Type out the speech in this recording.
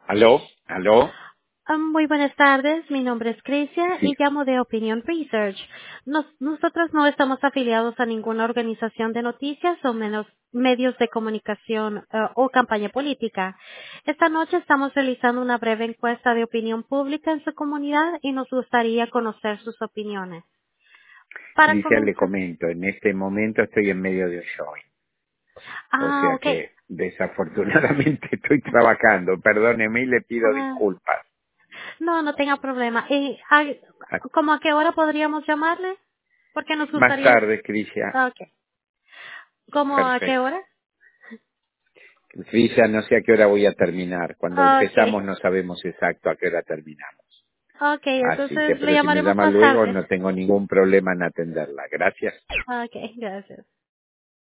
¿Aló? ¿Aló? Muy buenas tardes, mi nombre es Crisia Sí, y llamo de Opinion Research. Nosotros no estamos afiliados a ninguna organización de noticias o menos medios de comunicación o campaña política. Esta noche estamos realizando una breve encuesta de opinión pública en su comunidad y nos gustaría conocer sus opiniones. Para Alicia, le comenzar. comento, en este momento estoy en medio de un showing, o Ah, sea ok. que desafortunadamente estoy trabajando, perdóneme y le pido Ah, disculpas. no, no tenga problema. Ah, ¿Cómo a qué hora podríamos llamarle? Porque nos Más gustaría. tarde, Crisia, Ah, ok. ¿Cómo a qué perfecto. hora? Crisia, no sé a qué hora voy a terminar, cuando Okay, empezamos no sabemos exacto a qué hora terminamos. okay, Así que, entonces le pero si me llamaremos llama más luego tarde. no tengo ningún problema en atenderla. Gracias. Okay, gracias.